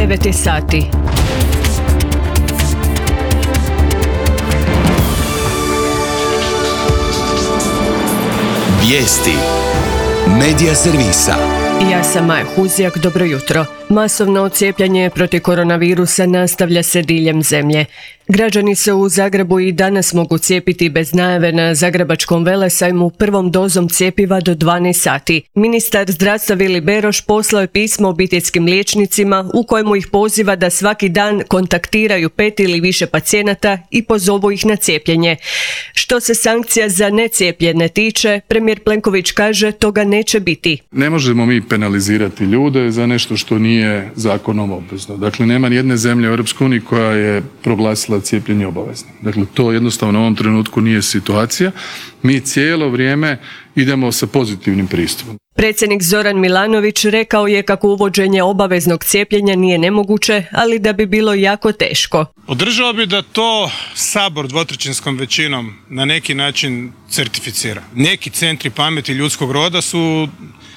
9 sati. Vijesti Medija servisa. Ja sam Maja Huzjak, dobro jutro. Masovno cijepljenje protiv koronavirusa nastavlja se diljem zemlje. Građani se u Zagrebu i danas mogu cijepiti bez najave na Zagrebačkom velesajmu prvom dozom cjepiva do 12 sati. Ministar zdravstva Vili Beroš poslao je pismo obiteljskim liječnicima u kojemu ih poziva da svaki dan kontaktiraju 5 ili više pacijenata i pozovu ih na cijepljenje. Što se sankcija za necijepljene tiče, premijer Plenković kaže toga neće biti. Ne možemo mi penalizirati ljude za nešto što nije zakonom obvezno. Dakle, nema nijedne zemlje u EU koja je proglasila cijepljenje obavezno. Dakle, to jednostavno u ovom trenutku nije situacija. Mi cijelo vrijeme idemo sa pozitivnim pristupom. Predsjednik Zoran Milanović rekao je kako uvođenje obaveznog cijepljenja nije nemoguće, ali da bi bilo jako teško. Podržao bi da to Sabor dvotrećinskom većinom na neki način certificira. Neki centri pameti ljudskog roda su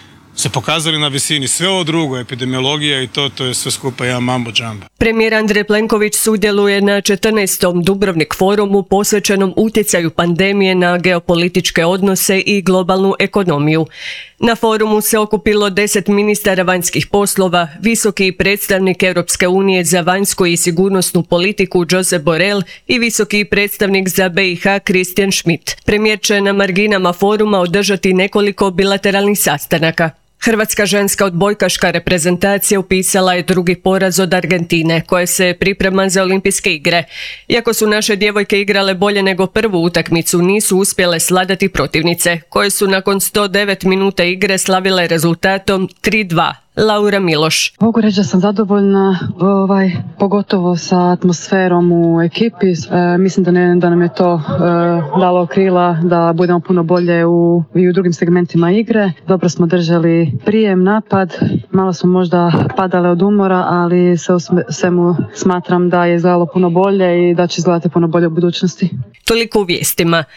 se pokazali na visini. Sve ovo drugo, epidemiologija i to je sve skupa jedan mambo džamba. Premijer Andrej Plenković sudjeluje na 14. Dubrovnik forumu posvećenom utjecaju pandemije na geopolitičke odnose i globalnu ekonomiju. Na forumu se okupilo 10 ministara vanjskih poslova, visoki predstavnik Europske unije za vanjsku i sigurnosnu politiku Josep Borrell i visoki predstavnik za BiH Christian Schmidt. Premijer će na marginama foruma održati nekoliko bilateralnih sastanaka. Hrvatska ženska odbojkaška reprezentacija upisala je drugi poraz od Argentine, koje se priprema za olimpijske igre. Iako su naše djevojke igrale bolje nego prvu utakmicu, nisu uspjele svladati protivnice, koje su nakon 109 minuta igre slavile rezultatom 3-2. Laura Miloš. Mogu reći da sam zadovoljna, pogotovo sa atmosferom u ekipi. Mislim da nam je to dalo krila da budemo puno bolje i u drugim segmentima igre. Dobro smo držali prijem, napad, malo smo možda padale od umora, ali sve u svemu smatram da je izgledalo puno bolje i da će izgledati puno bolje u budućnosti. Toliko u vijestima.